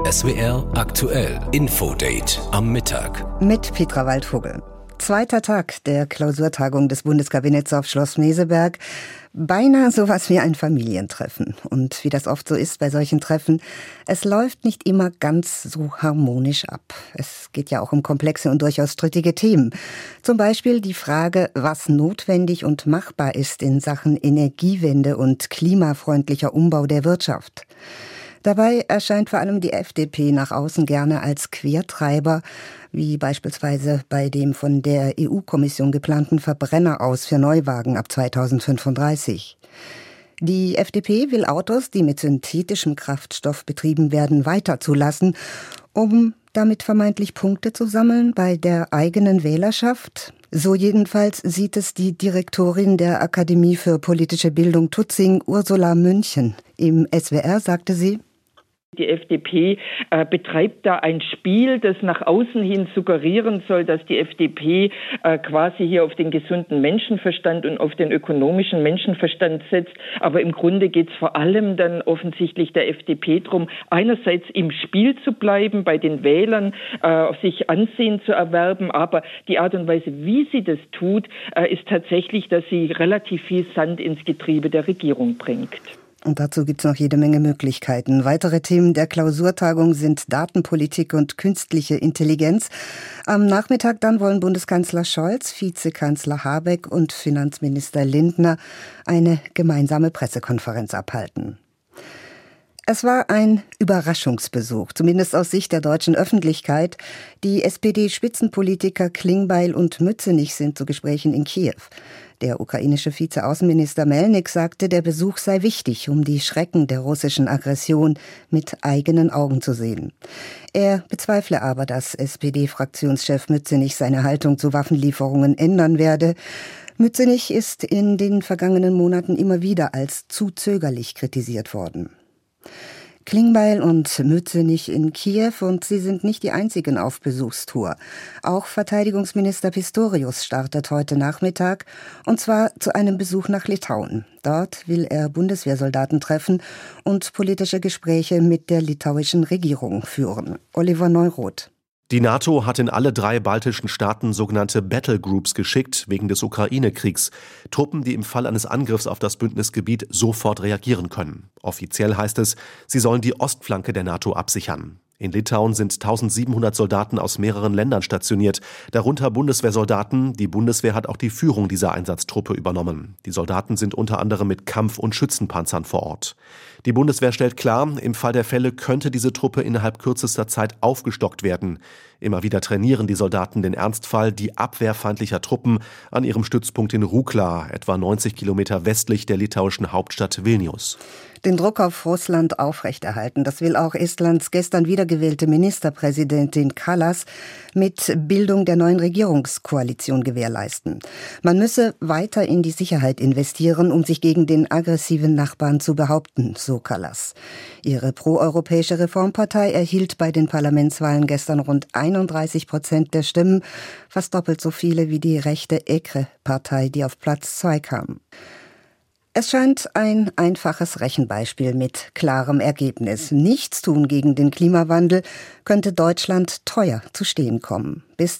SWR aktuell Infodate am Mittag. Mit Petra Waldvogel. Zweiter Tag der Klausurtagung des Bundeskabinetts auf Schloss Meseberg. Beinahe sowas wie ein Familientreffen. Und wie das oft so ist bei solchen Treffen, es läuft nicht immer ganz so harmonisch ab. Es geht ja auch um komplexe und durchaus strittige Themen. Zum Beispiel die Frage, was notwendig und machbar ist in Sachen Energiewende und klimafreundlicher Umbau der Wirtschaft. Dabei erscheint vor allem die FDP nach außen gerne als Quertreiber, wie beispielsweise bei dem von der EU-Kommission geplanten Verbrenneraus für Neuwagen ab 2035. Die FDP will Autos, die mit synthetischem Kraftstoff betrieben werden, weiterzulassen, um damit vermeintlich Punkte zu sammeln bei der eigenen Wählerschaft. So jedenfalls sieht es die Direktorin der Akademie für politische Bildung Tutzing, Ursula München. Im SWR sagte sie: Die FDP betreibt da ein Spiel, das nach außen hin suggerieren soll, dass die FDP quasi hier auf den gesunden Menschenverstand und auf den ökonomischen Menschenverstand setzt. Aber im Grunde geht es vor allem dann offensichtlich der FDP darum, einerseits im Spiel zu bleiben, bei den Wählern sich Ansehen zu erwerben. Aber die Art und Weise, wie sie das tut, ist tatsächlich, dass sie relativ viel Sand ins Getriebe der Regierung bringt. Und dazu gibt es noch jede Menge Möglichkeiten. Weitere Themen der Klausurtagung sind Datenpolitik und künstliche Intelligenz. Am Nachmittag dann wollen Bundeskanzler Scholz, Vizekanzler Habeck und Finanzminister Lindner eine gemeinsame Pressekonferenz abhalten. Es war ein Überraschungsbesuch, zumindest aus Sicht der deutschen Öffentlichkeit. Die SPD-Spitzenpolitiker Klingbeil und Mützenich sind zu Gesprächen in Kiew. Der ukrainische Vizeaußenminister Melnik sagte, der Besuch sei wichtig, um die Schrecken der russischen Aggression mit eigenen Augen zu sehen. Er bezweifle aber, dass SPD-Fraktionschef Mützenich seine Haltung zu Waffenlieferungen ändern werde. Mützenich ist in den vergangenen Monaten immer wieder als zu zögerlich kritisiert worden. Klingbeil und Mützenich in Kiew, und sie sind nicht die einzigen auf Besuchstour. Auch Verteidigungsminister Pistorius startet heute Nachmittag, und zwar zu einem Besuch nach Litauen. Dort will er Bundeswehrsoldaten treffen und politische Gespräche mit der litauischen Regierung führen. Oliver Neuroth. Die NATO hat in alle 3 baltischen Staaten sogenannte Battlegroups geschickt, wegen des Ukraine-Kriegs. Truppen, die im Fall eines Angriffs auf das Bündnisgebiet sofort reagieren können. Offiziell heißt es, sie sollen die Ostflanke der NATO absichern. In Litauen sind 1700 Soldaten aus mehreren Ländern stationiert, darunter Bundeswehrsoldaten. Die Bundeswehr hat auch die Führung dieser Einsatztruppe übernommen. Die Soldaten sind unter anderem mit Kampf- und Schützenpanzern vor Ort. Die Bundeswehr stellt klar, im Fall der Fälle könnte diese Truppe innerhalb kürzester Zeit aufgestockt werden. Immer wieder trainieren die Soldaten den Ernstfall, die Abwehr feindlicher Truppen an ihrem Stützpunkt in Rukla, etwa 90 Kilometer westlich der litauischen Hauptstadt Vilnius. Den Druck auf Russland aufrechterhalten, das will auch Estlands gestern wiedergewählte Ministerpräsidentin Kallas mit Bildung der neuen Regierungskoalition gewährleisten. Man müsse weiter in die Sicherheit investieren, um sich gegen den aggressiven Nachbarn zu behaupten, so Kallas. Ihre proeuropäische Reformpartei erhielt bei den Parlamentswahlen gestern rund 31% der Stimmen, fast doppelt so viele wie die rechte EKRE-Partei, die auf Platz 2 kam. Es scheint ein einfaches Rechenbeispiel mit klarem Ergebnis. Nichtstun gegen den Klimawandel könnte Deutschland teuer zu stehen kommen. Bis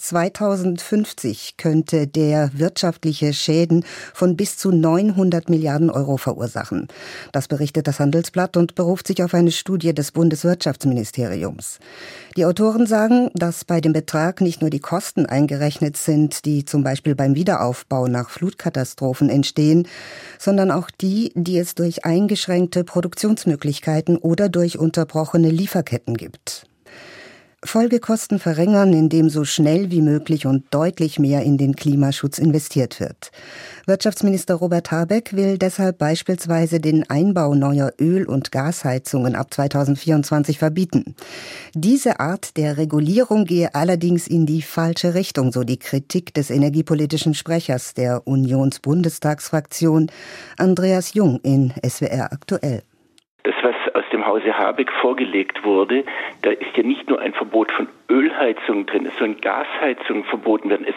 2050 könnte der wirtschaftliche Schäden von bis zu 900 Milliarden Euro verursachen. Das berichtet das Handelsblatt und beruft sich auf eine Studie des Bundeswirtschaftsministeriums. Die Autoren sagen, dass bei dem Betrag nicht nur die Kosten eingerechnet sind, die zum Beispiel beim Wiederaufbau nach Flutkatastrophen entstehen, sondern auch die, die es durch eingeschränkte Produktionsmöglichkeiten oder durch unterbrochene Lieferketten gibt. Folgekosten verringern, indem so schnell wie möglich und deutlich mehr in den Klimaschutz investiert wird. Wirtschaftsminister Robert Habeck will deshalb beispielsweise den Einbau neuer Öl- und Gasheizungen ab 2024 verbieten. Diese Art der Regulierung gehe allerdings in die falsche Richtung, so die Kritik des energiepolitischen Sprechers der Unionsbundestagsfraktion Andreas Jung in SWR aktuell. Das, was aus dem Hause Habeck vorgelegt wurde, da ist ja nicht nur ein Verbot von Ölheizungen drin, es sollen Gasheizungen verboten werden, es sollen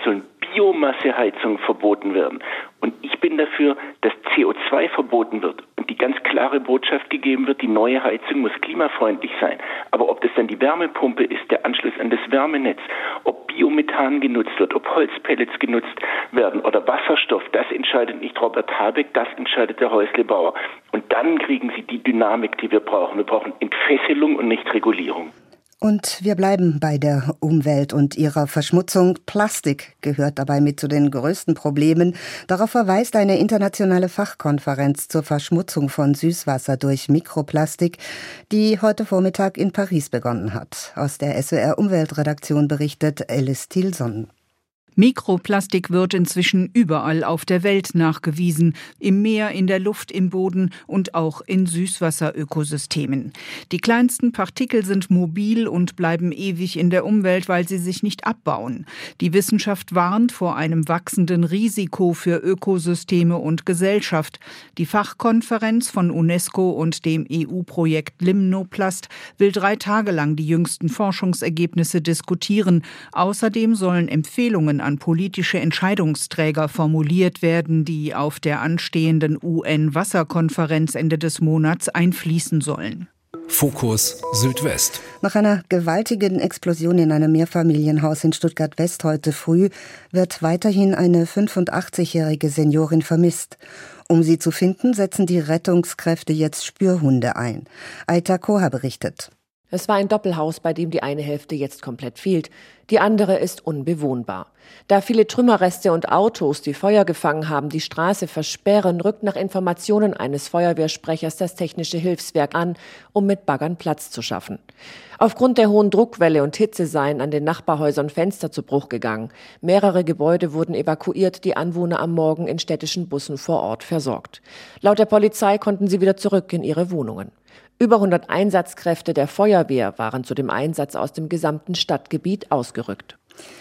Biomasseheizungen verboten werden. Und ich bin dafür, dass CO2 verboten wird und die ganz klare Botschaft gegeben wird, die neue Heizung muss klimafreundlich sein. Aber ob das dann die Wärmepumpe ist, der Anschluss an das Wärmenetz, ob Biomethan genutzt wird, ob Holzpellets genutzt werden oder Wasserstoff, das entscheidet nicht Robert Habeck, das entscheidet der Häuslebauer. Und dann kriegen Sie die Dynamik, die wir brauchen. Wir brauchen Entfesselung und nicht Regulierung. Und wir bleiben bei der Umwelt und ihrer Verschmutzung. Plastik gehört dabei mit zu den größten Problemen. Darauf verweist eine internationale Fachkonferenz zur Verschmutzung von Süßwasser durch Mikroplastik, die heute Vormittag in Paris begonnen hat. Aus der SWR-Umweltredaktion berichtet Alice Thielson. Mikroplastik wird inzwischen überall auf der Welt nachgewiesen. Im Meer, in der Luft, im Boden und auch in Süßwasserökosystemen. Die kleinsten Partikel sind mobil und bleiben ewig in der Umwelt, weil sie sich nicht abbauen. Die Wissenschaft warnt vor einem wachsenden Risiko für Ökosysteme und Gesellschaft. Die Fachkonferenz von UNESCO und dem EU-Projekt Limnoplast will 3 Tage lang die jüngsten Forschungsergebnisse diskutieren. Außerdem sollen Empfehlungen an politische Entscheidungsträger formuliert werden, die auf der anstehenden UN-Wasserkonferenz Ende des Monats einfließen sollen. Fokus Südwest. Nach einer gewaltigen Explosion in einem Mehrfamilienhaus in Stuttgart-West heute früh wird weiterhin eine 85-jährige Seniorin vermisst. Um sie zu finden, setzen die Rettungskräfte jetzt Spürhunde ein. Aita Koha berichtet. Es war ein Doppelhaus, bei dem die eine Hälfte jetzt komplett fehlt. Die andere ist unbewohnbar. Da viele Trümmerreste und Autos, die Feuer gefangen haben, die Straße versperren, rückt nach Informationen eines Feuerwehrsprechers das Technische Hilfswerk an, um mit Baggern Platz zu schaffen. Aufgrund der hohen Druckwelle und Hitze seien an den Nachbarhäusern Fenster zu Bruch gegangen. Mehrere Gebäude wurden evakuiert, die Anwohner am Morgen in städtischen Bussen vor Ort versorgt. Laut der Polizei konnten sie wieder zurück in ihre Wohnungen. Über 100 Einsatzkräfte der Feuerwehr waren zu dem Einsatz aus dem gesamten Stadtgebiet ausgerückt.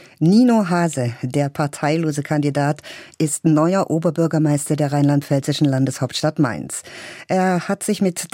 Nino Hase, der parteilose Kandidat, ist neuer Oberbürgermeister der rheinland-pfälzischen Landeshauptstadt Mainz. Er hat sich mit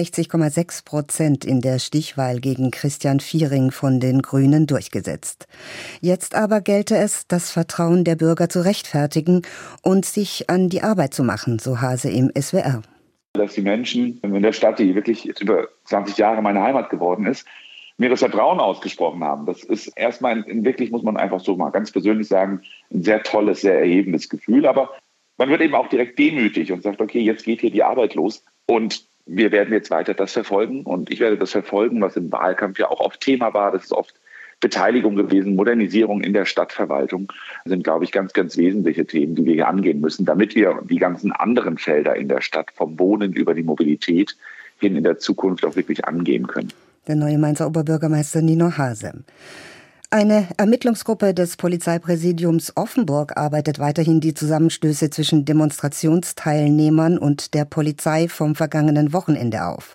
63,6% in der Stichwahl gegen Christian Viering von den Grünen durchgesetzt. Jetzt aber gelte es, das Vertrauen der Bürger zu rechtfertigen und sich an die Arbeit zu machen, so Hase im SWR. Dass die Menschen in der Stadt, die wirklich jetzt über 20 Jahre meine Heimat geworden ist, mir das Vertrauen ausgesprochen haben. Das ist erstmal wirklich, muss man einfach so mal ganz persönlich sagen, ein sehr tolles, sehr erhebendes Gefühl. Aber man wird eben auch direkt demütig und sagt, okay, jetzt geht hier die Arbeit los und wir werden jetzt weiter das verfolgen. Und ich werde das verfolgen, was im Wahlkampf ja auch oft Thema war. Das ist oft Beteiligung gewesen, Modernisierung in der Stadtverwaltung. Das sind, glaube ich, ganz, ganz wesentliche Themen, die wir hier angehen müssen, damit wir die ganzen anderen Felder in der Stadt, vom Wohnen über die Mobilität hin in der Zukunft auch wirklich angehen können. Der neue Mainzer Oberbürgermeister Nino Hase. Eine Ermittlungsgruppe des Polizeipräsidiums Offenburg arbeitet weiterhin die Zusammenstöße zwischen Demonstrationsteilnehmern und der Polizei vom vergangenen Wochenende auf.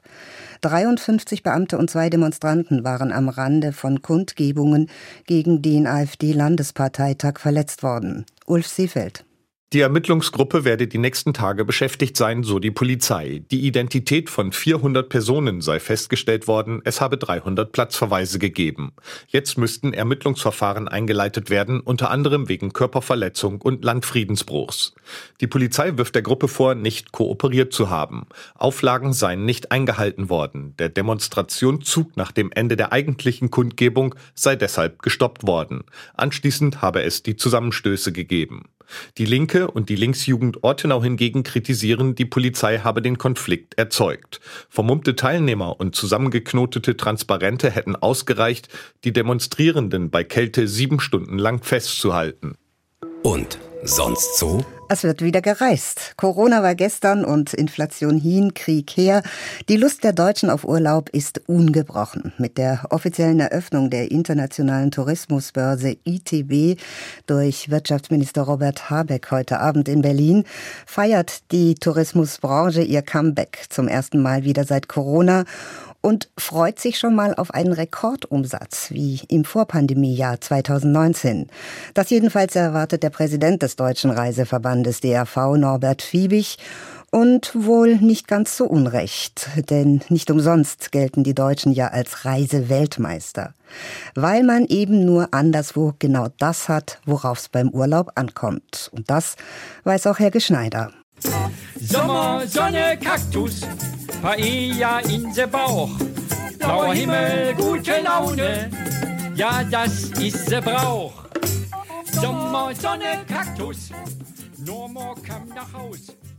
53 Beamte und 2 Demonstranten waren am Rande von Kundgebungen gegen den AfD-Landesparteitag verletzt worden. Ulf Seefeld. Die Ermittlungsgruppe werde die nächsten Tage beschäftigt sein, so die Polizei. Die Identität von 400 Personen sei festgestellt worden, es habe 300 Platzverweise gegeben. Jetzt müssten Ermittlungsverfahren eingeleitet werden, unter anderem wegen Körperverletzung und Landfriedensbruchs. Die Polizei wirft der Gruppe vor, nicht kooperiert zu haben. Auflagen seien nicht eingehalten worden. Der Demonstrationszug nach dem Ende der eigentlichen Kundgebung sei deshalb gestoppt worden. Anschließend habe es die Zusammenstöße gegeben. Die Linke und die Linksjugend Ortenau hingegen kritisieren, die Polizei habe den Konflikt erzeugt. Vermummte Teilnehmer und zusammengeknotete Transparente hätten ausgereicht, die Demonstrierenden bei Kälte 7 Stunden lang festzuhalten. Und sonst so? Es wird wieder gereist. Corona war gestern und Inflation hin, Krieg her. Die Lust der Deutschen auf Urlaub ist ungebrochen. Mit der offiziellen Eröffnung der internationalen Tourismusbörse ITB durch Wirtschaftsminister Robert Habeck heute Abend in Berlin feiert die Tourismusbranche ihr Comeback zum ersten Mal wieder seit Corona und freut sich schon mal auf einen Rekordumsatz wie im Vorpandemiejahr 2019. Das jedenfalls erwartet der Präsident des Deutschen Reiseverbandes DRV, Norbert Fiebig. Und wohl nicht ganz so unrecht, denn nicht umsonst gelten die Deutschen ja als Reiseweltmeister. Weil man eben nur anderswo genau das hat, worauf es beim Urlaub ankommt. Und das weiß auch Herr Geschneider. Sommer, Sonne, Kaktus, Paella in der Bauch. Blauer Himmel, gute Laune, ja, das ist der Brauch. Sommer, Sonne, Kaktus, no more come nach Haus.